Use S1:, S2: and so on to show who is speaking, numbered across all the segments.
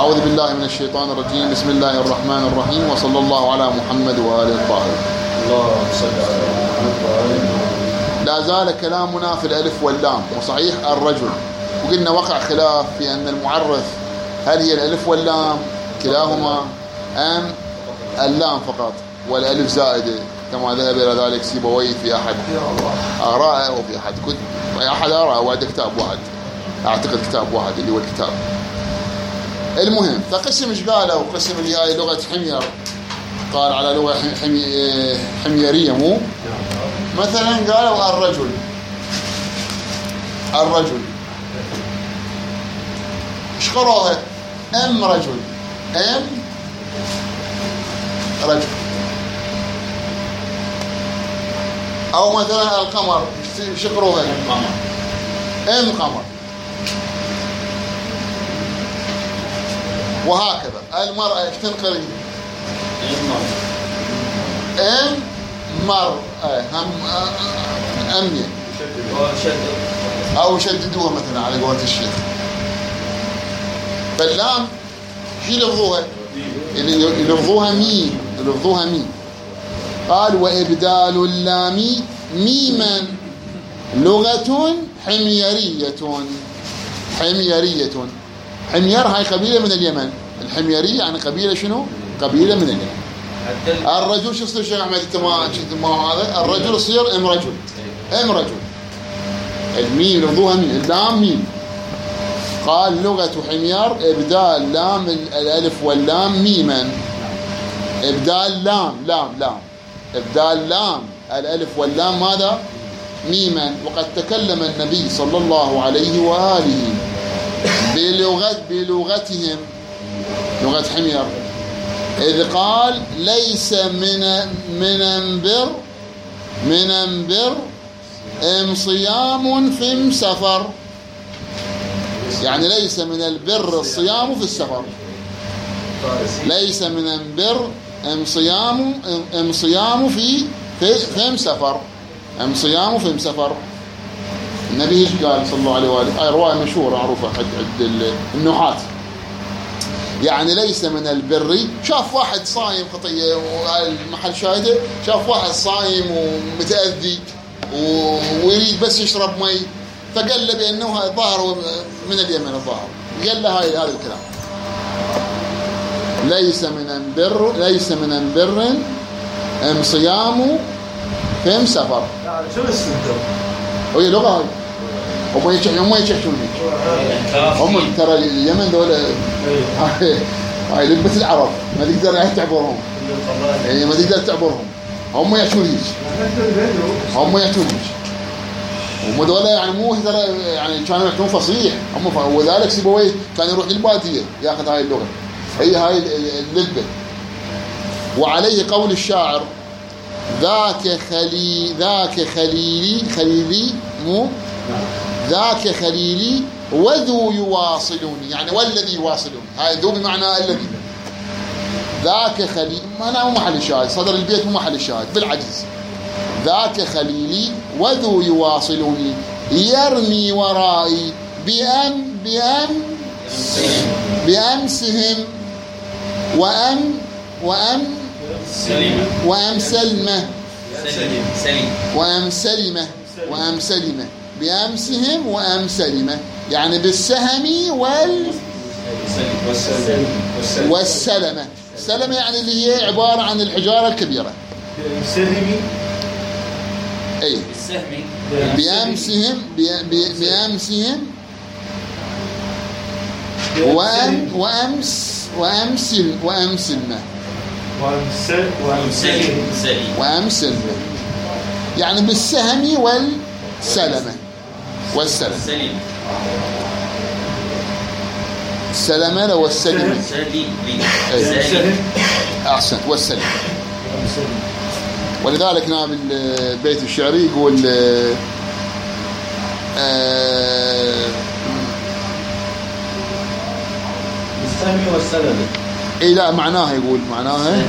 S1: أعوذ بالله من الشيطان الرجيم. بسم الله الرحمن الرحيم، وصلى الله على محمد وآله الطاهرين.
S2: اللهم صل على محمد وآله.
S1: لا زال كلامنا في الألف واللام. وصحيح الرجل، وقلنا وقع خلاف في أن المعرف هل هي الألف واللام كلاهما أم اللام فقط والألف زائدة، كما ذهب إلى ذلك سيبويه في أحد آرائه وفي أحد كتب، أحد آرائه وعند كتاب واحد، أعتقد كتاب واحد اللي هو الكتاب. المهم، فقسم ايش قالوا؟ قسم اللي هاي لغة حمير، قال على لغة حميرية، مو مثلا قالوا الرجل ايش قروها؟ ام رجل، او مثلا القمر ايش قروها؟ ام قمر. وهكذا المرأة ايش تنقري؟ ام مرأة، أمية، أو شددوها مثلا على قولة الشيخ. فاللام شي لفظوها؟ لفظوها ميم. قال وإبدال اللام ميما لغة حميرية. حمير هاي قبيلة من اليمن. الحميرية يعني قبيلة شنو؟ قبيلة من اليمن. الرجل شو يصير شيخ أحمد؟ هذا الرجل يصير ام رجل. الميم لفظوها ميم، اللام ميم. قال لغة حمير إبدال لام الألف واللام ميما. إبدال لام إبدال لام الألف واللام ماذا؟ ميما. وقد تكلم النبي صلى الله عليه وآله بلغتهم، لغة حمير، إذ قال ليس من انبر صيام في سفر. يعني ليس من البر الصيام في السفر. ليس من البر صيام في سفر. صيام في سفر. النبي ايش قال صلى الله عليه واله؟ روايه مشهوره معروفه عند النحاة. يعني ليس من البر. شاف واحد صايم خطيه، والمحل شاهده، شاف واحد صايم ومتاذي ويريد بس يشرب مي، فقال له بانه ظهر من اليمن، الظاهر قال له هذا الكلام. ليس من البر صيام في سفر.
S2: يعني شو السنة؟
S1: وهي لغه هاي. هم يشحشون هم ترى اليمن دول هاي لبة العرب، ما تقدر تعبرهم، يعني ما تقدر تعبرهم. هم يحشون هيك، هم دول يعني مو يعني كانوا يحكون فصيح هم، وذلك سيبويه كان يروح للبادية ياخذ هاي اللغة، هاي اللبة. وعليه قول الشاعر ذاك خليلي وذو يواصلوني. يعني والذي يواصلوني، هاي ذو بمعنى الذي. ذاك خليلي، أنا مو محل الشاهد، صدر البيت مو محل الشاهد بالعجز. ذاك خليلي وذو يواصلوني يرمي ورائي بأمسهم وأمسلمة بأمسهم وأمسلمة، يعني بالسهم والسلمة. السلمة يعني اللي هي عبارة عن الحجارة الكبيرة. أي بأمسهم وأمسلمة، يعني بالسهم والسلمة. السلمة لو والسلمة. أحسن، والسلمة. ولذلك نام البيت الشعري يقول
S2: السهم والسلمة.
S1: اي لا، معناها يقول معناها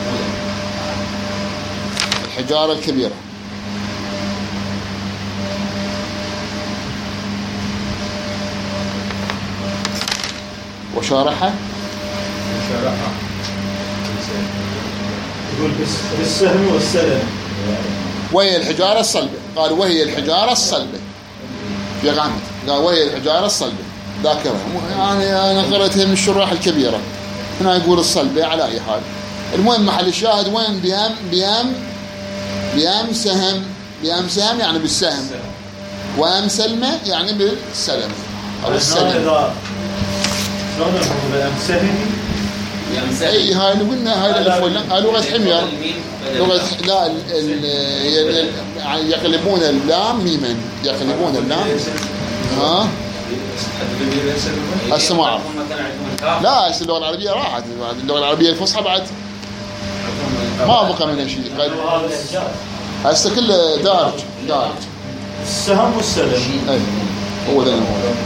S1: الحجارة الكبيرة. وشارحها
S2: يقول بالسهم والسلم.
S1: وهي الحجارة الصلبة. قال وهي الحجارة الصلبة في غامض. قال وهي الحجارة الصلبة ذاكرها. يعني أنا قرأتها من الشراح الكبيرة. هنا يقول الصلبة على أي حال. المهم محل الشاهد وين؟ بيام سهم يعني بالسهم، وأم سلمة يعني بالسلم أو السلم.
S2: شلون بأم سهم؟
S1: اي هاي اللي قلنا هاي الالف ولا لغه حمير، لغه لا يقلبون اللام ميما، يقلبون اللام. ها هسه ما اعرف. لا هسه اللغه العربيه راحت، اللغه العربيه الفصحى بعد ما بقى منها شيء. هسه كله دارج.
S2: السهم والسلم.
S1: اي هو ذا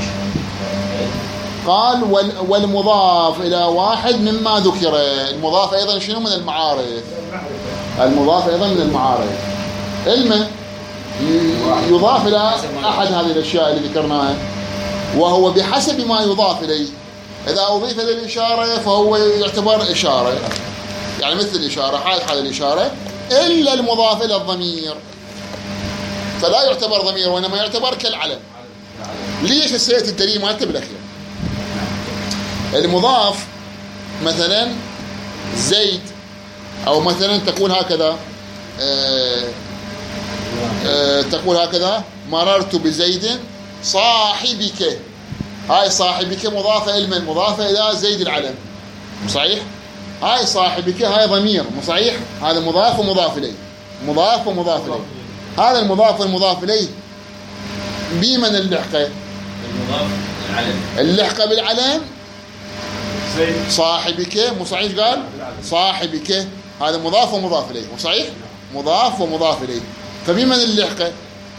S1: قال والمضاف إلى واحد مما ذكر. المضاف أيضا شنو؟ من المعارف. المضاف أيضا من المعارف. علمه يضاف إلى أحد هذه الأشياء اللي ذكرناها، وهو بحسب ما يضاف إليه. إذا أضيف إلى الإشارة فهو يعتبر إشارة، يعني مثل الإشارة، حال الإشارة، إلا المضاف إلى الضمير فلا يعتبر ضمير، وإنما يعتبر كالعلم. ليش السيئة الدليل ما تبلغ؟ المضاف مثلا زيد، أو مثلا تقول هكذا تقول هكذا مررت بزيد صاحبك. هاي صاحبك مضافة إلى من؟ مضافة إلى زيد العلم، صحيح؟ هاي صاحبك هاي ضمير، صحيح؟ هذا مضاف ومضاف إليه، مضاف ومضاف إليه. هذا المضاف والمضاف إليه بمن اللحقة؟
S2: المضاف العلم.
S1: اللحقة بالعلم صاحبك، مو صحيح؟ قال صاحبك، هذا مضاف ومضاف إليه، مو صحيح؟ مضاف ومضاف إليه. فبمن اللحقة؟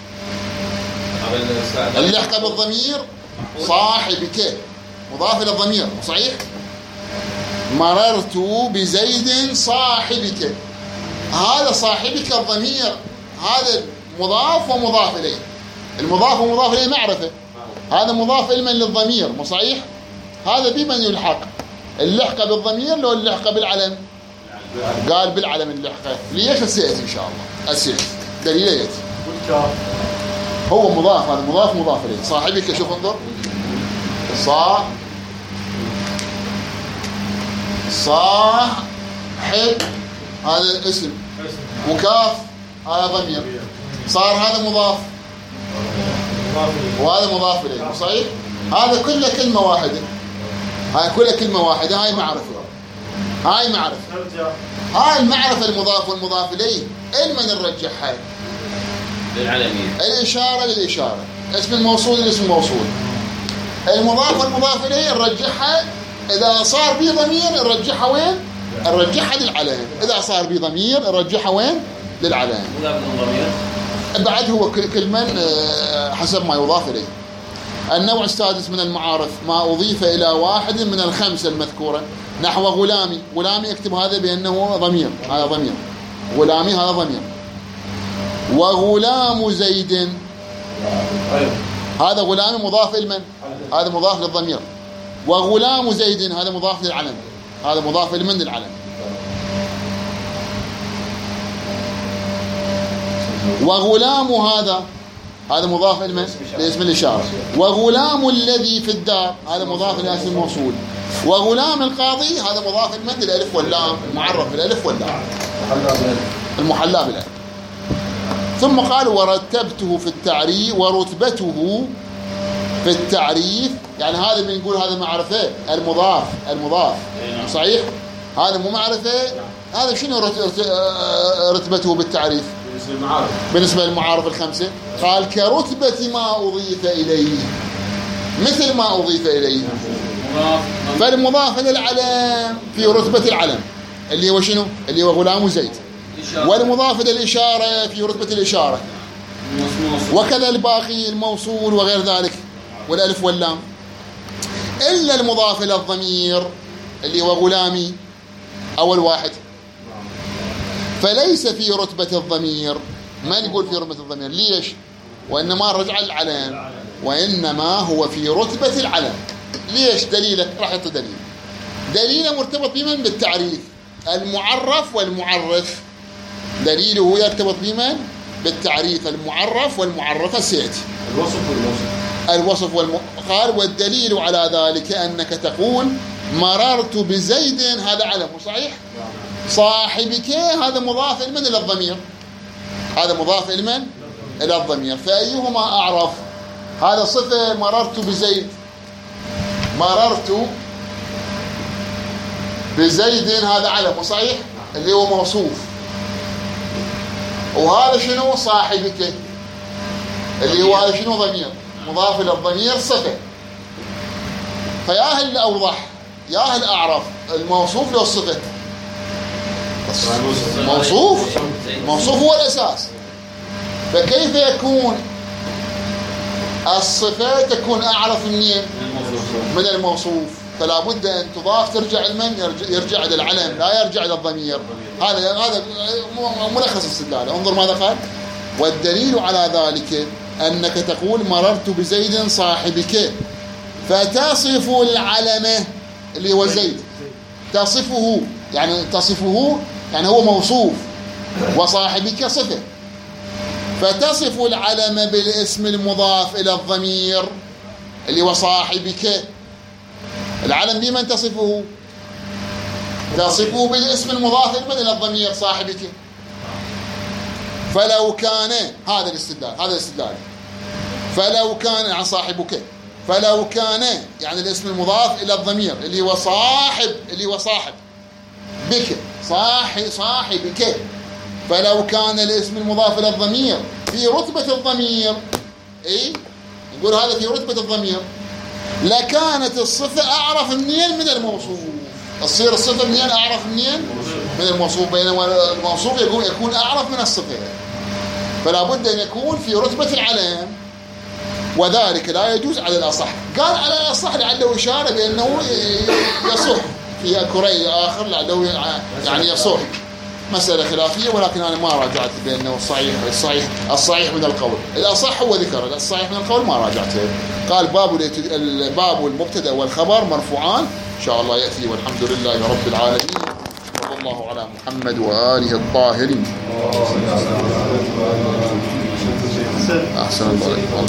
S1: اللحقة بالضمير صاحبك، مضاف إلى الضمير، مو صحيح؟ مررت بزيد صاحبك، هذا صاحبك الضمير، هذا مضاف ومضاف إليه. المضاف ومضاف إليه معرفة، هذا مضاف إلما للضمير، مو صحيح؟ هذا بمن يلحق؟ اللحقة بالضمير لو اللحقة بالعلم؟ قال بالعلم اللحقة. ليش؟ السيئة إن شاء الله السيئة دليل يأتي. هو مضاف، هذا مضاف مضاف إليه. صاحبك شوف انظر، صاحب هذا اسم، وكاف هذا ضمير، صار هذا مضاف وهذا مضاف إليه، صحيح؟ هذا كله كلمة واحدة، هاي كلها كلمة واحدة. هاي معرفة، هاي معرفة، هاي المعرفة المضاف والمضاف إليه المن نرجحها؟
S2: للعلمية.
S1: الإشارة للإشارة، اسم الموصول للاسم الموصول. المضاف والمضاف إليه نرجحها إذا صار به ضمير، نرجحها وين؟ نرجحها للعلم. إذا صار به ضمير نرجحها وين؟ للعلم. بعد هو كل من حسب ما يضاف إليه. النوع السادس من المعارف ما أضيف إلى واحد من الخمسة المذكورة، نحو غلامي. غلامي اكتب هذا بأنه ضمير، هذا ضمير، غلامي هذا ضمير. وغلام زيد، هذا غلامي مضاف إلى من؟ هذا مضاف للضمير. وغلام زيد هذا مضاف للعلم، هذا مضاف إلى من؟ للعلم. وغلام هذا مضاف إلى من؟ لاسم الإشارة. وغلام الذي في الدار هذا مضاف إلى اسم الموصول. وغلام القاضي هذا مضاف إلى من؟ الألف واللام، معرف بالألف واللام، المحلى بالألف. ثم قال ورتبته في التعريف، ورتبته في التعريف، يعني هذا بنقول هذا معرفة المضاف صحيح؟ هذا مو معرفة. هذا شنو رتبته بالتعريف بالنسبة للمعارف الخمسة؟ قال كرتبة ما أضيف إليه، مثل ما أضيف إليه. فالمضاف للعلم في رتبة العلم اللي هو شنو؟ اللي هو غلام زيد. والمضاف للإشارة في رتبة الإشارة، وكذا الباقي الموصول وغير ذلك والألف واللام، إلا المضاف إلى الضمير اللي هو غلامي أول واحد، فليس في رتبة الضمير. ما نقول في رتبة الضمير، ليش؟ وإنما رجع العلم، وإنما هو في رتبة العلم. ليش؟ دليلك راح يعطي دليل. دليله مرتبط بمن؟ بالتعريف. المعرف والمعرف دليله يرتبط بمن؟ بالتعريف. المعرف والمعرفة سيأتي الوصف قال والدليل على ذلك أنك تقول مررت بزيد، هذا علم صحيح. صاحبك هذا مضاف لمن؟ إلى الضمير. هذا مضاف لمن؟ إلى الضمير. فأيهما أعرف؟ هذا صفة مررت بزيد، مررت بزيد هذا علم صحيح اللي هو موصوف. وهذا شنو؟ صاحبك اللي هو هذا شنو؟ ضمير مضاف إلى الضمير صفة. فيا هل أوضح يا هل أعرف الموصوف له الصفة؟ موصوف هو الأساس. فكيف يكون الصفة تكون أعرف منين؟ من الموصوف. فلا بد أن تضاف ترجع لمن؟ يرجع إلى العلم لا يرجع إلى الضمير. هذا ملخص استدلاله. انظر ماذا قال: والدليل على ذلك أنك تقول مررت بزيد صاحبك، فتصف العلم اللي هو زيد، تصفه يعني هو موصوف، وصاحبك صفة، فتصف العلم بالاسم المضاف إلى الضمير اللي هو صاحبك. العلم بمن تصفه؟ تصفه بالاسم المضاف إلى الضمير صاحبك. فلو كان هذا الاستدلال فلو كان عن صاحبك، فلو كان يعني الاسم المضاف إلى الضمير اللي هو صاحب بك، صاحبك. فلو كان الاسم المضاف إلى الضمير في رتبة الضمير، نقول هذا في رتبة الضمير، لكانت الصفة أعرف منين؟ من الموصوف. تصير الصفة منين؟ أعرف منين؟ من الموصوف. بينما الموصوف يكون أعرف من الصفة. فلا بد أن يكون في رتبة العلم، وذلك لا يجوز على الأصح. قال على الأصح لعله إشارة بأنه يصح، في كري آخر لعله يعني يصح. مسألة خلافية، ولكن أنا ما راجعت بأنه الصحيح من القول. الأصح هو ذكر الصحيح من القول، ما راجعته. قال باب المبتدأ والخبر مرفوعان، إن شاء الله يأتي. والحمد لله رب العالمين، صلى الله على محمد وآله الطاهرين. أحسن الله.